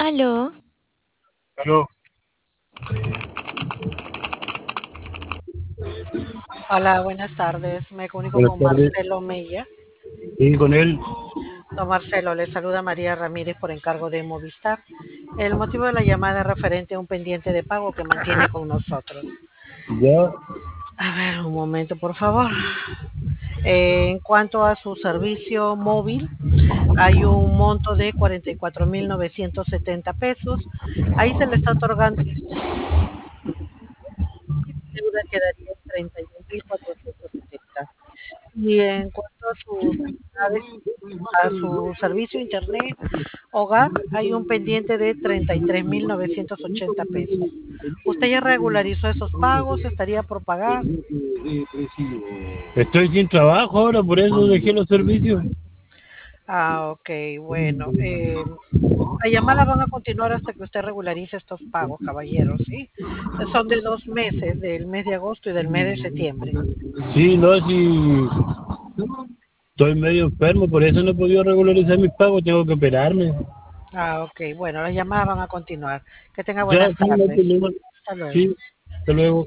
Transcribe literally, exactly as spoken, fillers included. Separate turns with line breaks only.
Aló,
Aló,
Hola, buenas tardes. Me comunico
buenas
con
tardes.
Marcelo Mella.
Sí, con él.
Don Marcelo, le saluda María Ramírez por encargo de Movistar. El motivo de la llamada es referente a un pendiente de pago que mantiene con nosotros.
Ya,
A ver, un momento, por favor. Eh, en cuanto a su servicio móvil, hay un monto de cuarenta y cuatro mil novecientos setenta pesos. Ahí se le está otorgando deuda quedaría en treinta y un mil cuatrocientos setenta. Y en cuanto a sus actividades, a su servicio internet hogar, hay un pendiente de treinta y tres mil novecientos ochenta pesos. ¿Usted ya regularizó esos pagos? ¿Estaría por pagar?
estoy sin trabajo ahora, por eso dejé los servicios.
Ah, ok, bueno. Eh, la llamada van a continuar hasta que usted regularice estos pagos, caballero, ¿sí? Son de dos meses, del mes de agosto y del mes de septiembre.
Sí, no, sí, estoy medio enfermo, por eso no he podido regularizar mis pagos, tengo que operarme.
Ah, ok, bueno, las llamadas van a continuar. Que tenga
Ya,
buenas
sí, no hay
tardes.
problema.
Hasta luego.
Sí, hasta luego.